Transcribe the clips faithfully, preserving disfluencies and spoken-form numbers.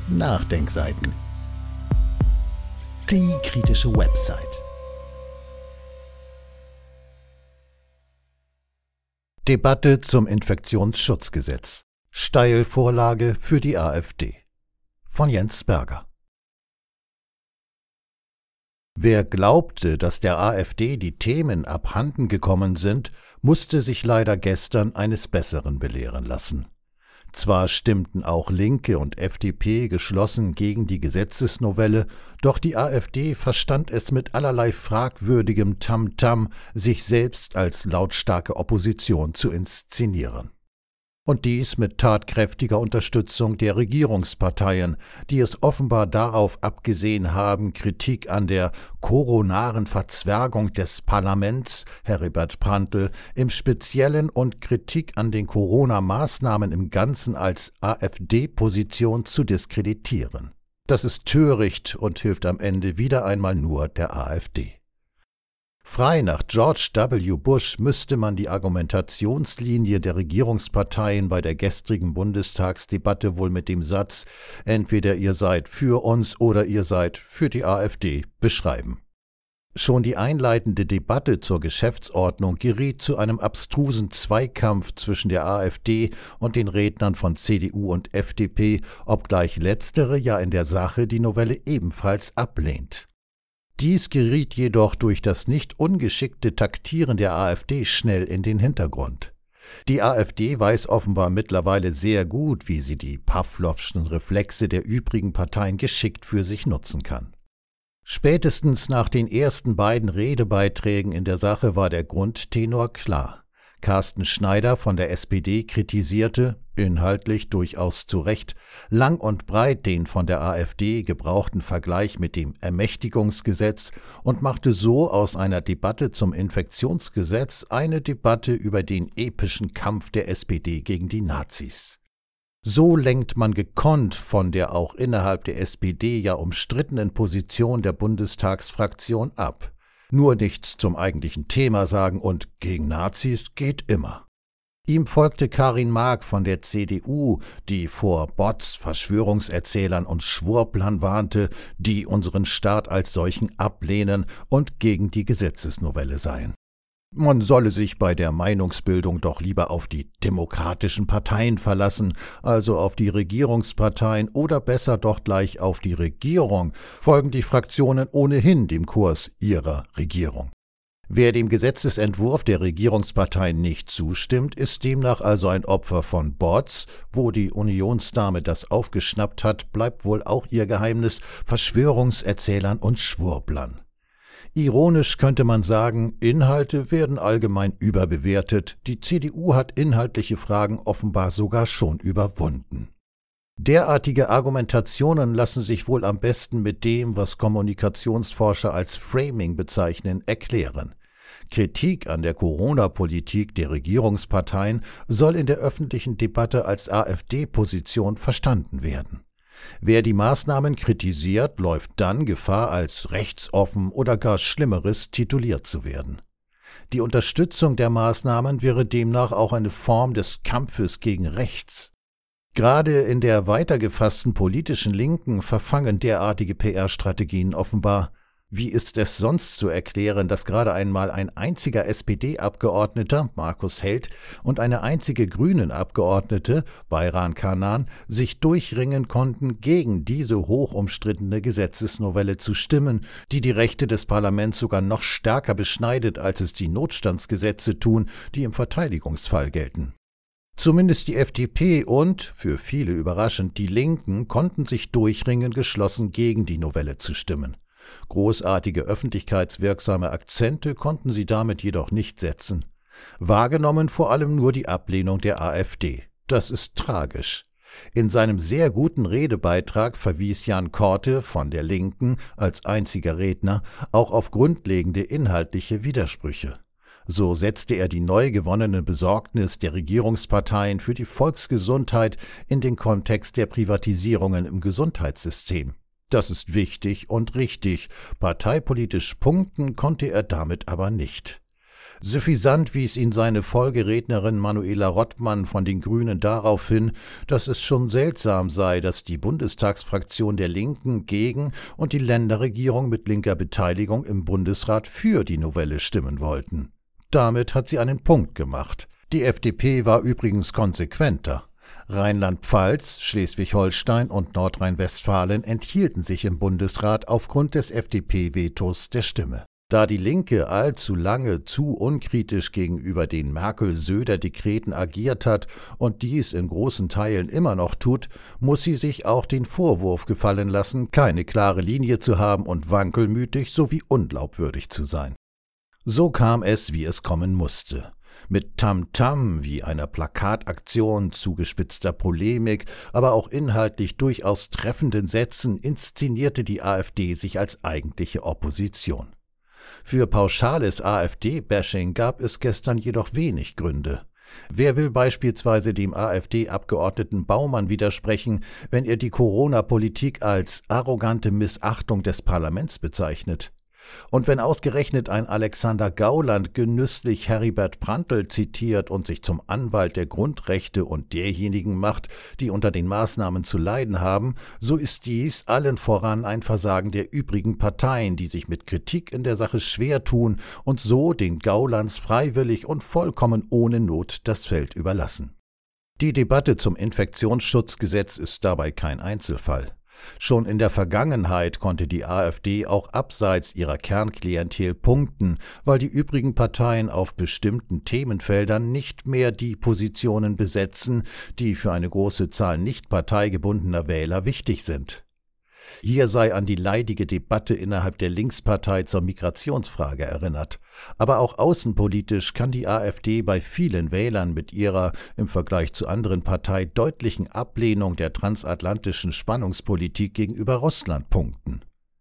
Nachdenkseiten. Die kritische Website. Debatte zum Infektionsschutzgesetz. Steilvorlage für die AfD. Von Jens Berger. Wer glaubte, dass der AfD die Themen abhanden gekommen sind, musste sich leider gestern eines Besseren belehren lassen. Zwar stimmten auch Linke und F D P geschlossen gegen die Gesetzesnovelle, doch die AfD verstand es mit allerlei fragwürdigem Tamtam, sich selbst als lautstarke Opposition zu inszenieren. Und dies mit tatkräftiger Unterstützung der Regierungsparteien, die es offenbar darauf abgesehen haben, Kritik an der koronaren Verzwergung des Parlaments, Heribert Prantl, im Speziellen und Kritik an den Corona-Maßnahmen im Ganzen als AfD-Position zu diskreditieren. Das ist töricht und hilft am Ende wieder einmal nur der AfD. Frei nach George W. Bush müsste man die Argumentationslinie der Regierungsparteien bei der gestrigen Bundestagsdebatte wohl mit dem Satz »Entweder ihr seid für uns oder ihr seid für die AfD« beschreiben. Schon die einleitende Debatte zur Geschäftsordnung geriet zu einem abstrusen Zweikampf zwischen der AfD und den Rednern von C D U und F D P, obgleich letztere ja in der Sache die Novelle ebenfalls ablehnt. Dies geriet jedoch durch das nicht ungeschickte Taktieren der AfD schnell in den Hintergrund. Die AfD weiß offenbar mittlerweile sehr gut, wie sie die Pawlowschen Reflexe der übrigen Parteien geschickt für sich nutzen kann. Spätestens nach den ersten beiden Redebeiträgen in der Sache war der Grundtenor klar. Carsten Schneider von der S P D kritisierte, inhaltlich durchaus zu Recht, lang und breit den von der AfD gebrauchten Vergleich mit dem Ermächtigungsgesetz und machte so aus einer Debatte zum Infektionsgesetz eine Debatte über den epischen Kampf der S P D gegen die Nazis. So lenkt man gekonnt von der auch innerhalb der S P D ja umstrittenen Position der Bundestagsfraktion ab. Nur nichts zum eigentlichen Thema sagen und gegen Nazis geht immer. Ihm folgte Karin Mark von der C D U, die vor Bots, Verschwörungserzählern und Schwurblern warnte, die unseren Staat als solchen ablehnen und gegen die Gesetzesnovelle seien. Man solle sich bei der Meinungsbildung doch lieber auf die demokratischen Parteien verlassen, also auf die Regierungsparteien oder besser doch gleich auf die Regierung, folgen die Fraktionen ohnehin dem Kurs ihrer Regierung. Wer dem Gesetzesentwurf der Regierungsparteien nicht zustimmt, ist demnach also ein Opfer von Bots. Wo die Unionsdame das aufgeschnappt hat, bleibt wohl auch ihr Geheimnis, Verschwörungserzählern und Schwurblern. Ironisch könnte man sagen, Inhalte werden allgemein überbewertet, die C D U hat inhaltliche Fragen offenbar sogar schon überwunden. Derartige Argumentationen lassen sich wohl am besten mit dem, was Kommunikationsforscher als Framing bezeichnen, erklären. Kritik an der Corona-Politik der Regierungsparteien soll in der öffentlichen Debatte als AfD-Position verstanden werden. Wer die Maßnahmen kritisiert, läuft dann Gefahr, als rechtsoffen oder gar Schlimmeres tituliert zu werden. Die Unterstützung der Maßnahmen wäre demnach auch eine Form des Kampfes gegen rechts. Gerade in der weitergefassten politischen Linken verfangen derartige P R-Strategien offenbar. Wie ist es sonst zu erklären, dass gerade einmal ein einziger S P D-Abgeordneter, Markus Held, und eine einzige Grünen-Abgeordnete, Bayran Canan, sich durchringen konnten, gegen diese hoch umstrittene Gesetzesnovelle zu stimmen, die die Rechte des Parlaments sogar noch stärker beschneidet, als es die Notstandsgesetze tun, die im Verteidigungsfall gelten? Zumindest die F D P und, für viele überraschend, die Linken konnten sich durchringen, geschlossen gegen die Novelle zu stimmen. Großartige öffentlichkeitswirksame Akzente konnten sie damit jedoch nicht setzen. Wahrgenommen vor allem nur die Ablehnung der AfD. Das ist tragisch. In seinem sehr guten Redebeitrag verwies Jan Korte von der Linken als einziger Redner auch auf grundlegende inhaltliche Widersprüche. So setzte er die neu gewonnene Besorgnis der Regierungsparteien für die Volksgesundheit in den Kontext der Privatisierungen im Gesundheitssystem. Das ist wichtig und richtig, parteipolitisch punkten konnte er damit aber nicht. Suffisant wies ihn seine Folgerednerin Manuela Rottmann von den Grünen darauf hin, dass es schon seltsam sei, dass die Bundestagsfraktion der Linken gegen und die Länderregierung mit linker Beteiligung im Bundesrat für die Novelle stimmen wollten. Damit hat sie einen Punkt gemacht. Die F D P war übrigens konsequenter. Rheinland-Pfalz, Schleswig-Holstein und Nordrhein-Westfalen enthielten sich im Bundesrat aufgrund des F D P-Vetos der Stimme. Da die Linke allzu lange zu unkritisch gegenüber den Merkel-Söder-Dekreten agiert hat und dies in großen Teilen immer noch tut, muss sie sich auch den Vorwurf gefallen lassen, keine klare Linie zu haben und wankelmütig sowie unglaubwürdig zu sein. So kam es, wie es kommen musste. Mit Tamtam wie einer Plakataktion, zugespitzter Polemik, aber auch inhaltlich durchaus treffenden Sätzen inszenierte die AfD sich als eigentliche Opposition. Für pauschales AfD-Bashing gab es gestern jedoch wenig Gründe. Wer will beispielsweise dem AfD-Abgeordneten Baumann widersprechen, wenn er die Corona-Politik als arrogante Missachtung des Parlaments bezeichnet? Und wenn ausgerechnet ein Alexander Gauland genüsslich Heribert Prantl zitiert und sich zum Anwalt der Grundrechte und derjenigen macht, die unter den Maßnahmen zu leiden haben, so ist dies allen voran ein Versagen der übrigen Parteien, die sich mit Kritik in der Sache schwer tun und so den Gaulands freiwillig und vollkommen ohne Not das Feld überlassen. Die Debatte zum Infektionsschutzgesetz ist dabei kein Einzelfall. Schon in der Vergangenheit konnte die AfD auch abseits ihrer Kernklientel punkten, weil die übrigen Parteien auf bestimmten Themenfeldern nicht mehr die Positionen besetzen, die für eine große Zahl nicht parteigebundener Wähler wichtig sind. Hier sei an die leidige Debatte innerhalb der Linkspartei zur Migrationsfrage erinnert. Aber auch außenpolitisch kann die AfD bei vielen Wählern mit ihrer im Vergleich zu anderen Parteien deutlichen Ablehnung der transatlantischen Spannungspolitik gegenüber Russland punkten.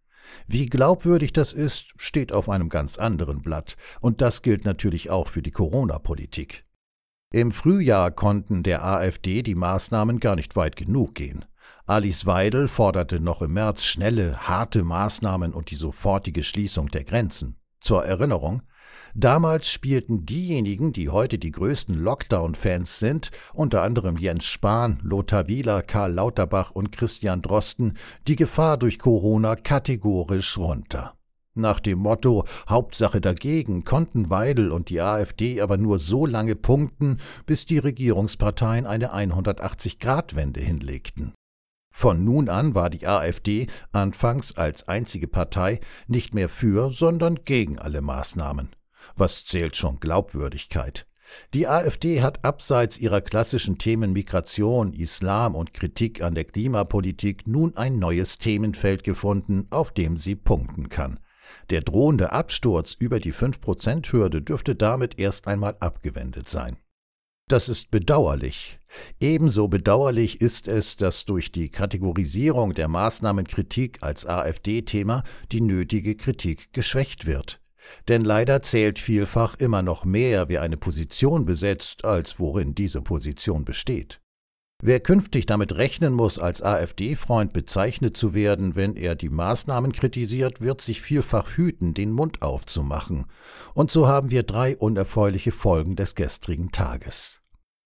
Wie glaubwürdig das ist, steht auf einem ganz anderen Blatt. Und das gilt natürlich auch für die Corona-Politik. Im Frühjahr konnten der AfD die Maßnahmen gar nicht weit genug gehen. Alice Weidel forderte noch im März schnelle, harte Maßnahmen und die sofortige Schließung der Grenzen. Zur Erinnerung: Damals spielten diejenigen, die heute die größten Lockdown-Fans sind, unter anderem Jens Spahn, Lothar Wieler, Karl Lauterbach und Christian Drosten, die Gefahr durch Corona kategorisch runter. Nach dem Motto »Hauptsache dagegen« konnten Weidel und die AfD aber nur so lange punkten, bis die Regierungsparteien eine hundertachtzig-Grad-Wende hinlegten. Von nun an war die AfD anfangs als einzige Partei nicht mehr für, sondern gegen alle Maßnahmen. Was zählt schon Glaubwürdigkeit? Die AfD hat abseits ihrer klassischen Themen Migration, Islam und Kritik an der Klimapolitik nun ein neues Themenfeld gefunden, auf dem sie punkten kann. Der drohende Absturz über die fünf Prozent Hürde dürfte damit erst einmal abgewendet sein. Das ist bedauerlich. Ebenso bedauerlich ist es, dass durch die Kategorisierung der Maßnahmenkritik als AfD-Thema die nötige Kritik geschwächt wird. Denn leider zählt vielfach immer noch mehr, wer eine Position besetzt, als worin diese Position besteht. Wer künftig damit rechnen muss, als AfD-Freund bezeichnet zu werden, wenn er die Maßnahmen kritisiert, wird sich vielfach hüten, den Mund aufzumachen. Und so haben wir drei unerfreuliche Folgen des gestrigen Tages.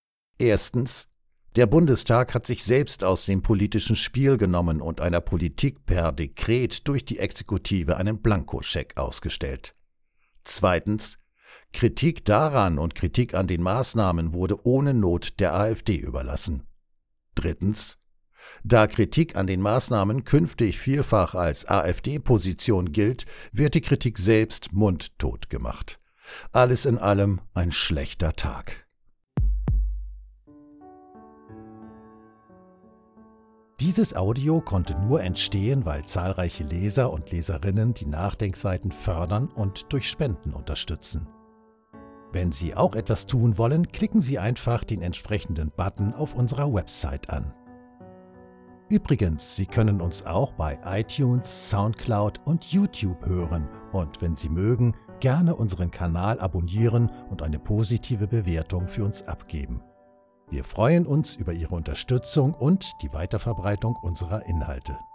Erstens: Der Bundestag hat sich selbst aus dem politischen Spiel genommen und einer Politik per Dekret durch die Exekutive einen Blankoscheck ausgestellt. Zweitens: Kritik daran und Kritik an den Maßnahmen wurde ohne Not der AfD überlassen. Drittens: Da Kritik an den Maßnahmen künftig vielfach als AfD-Position gilt, wird die Kritik selbst mundtot gemacht. Alles in allem ein schlechter Tag. Dieses Audio konnte nur entstehen, weil zahlreiche Leser und Leserinnen die Nachdenkseiten fördern und durch Spenden unterstützen. Wenn Sie auch etwas tun wollen, klicken Sie einfach den entsprechenden Button auf unserer Website an. Übrigens, Sie können uns auch bei iTunes, Soundcloud und YouTube hören und, wenn Sie mögen, gerne unseren Kanal abonnieren und eine positive Bewertung für uns abgeben. Wir freuen uns über Ihre Unterstützung und die Weiterverbreitung unserer Inhalte.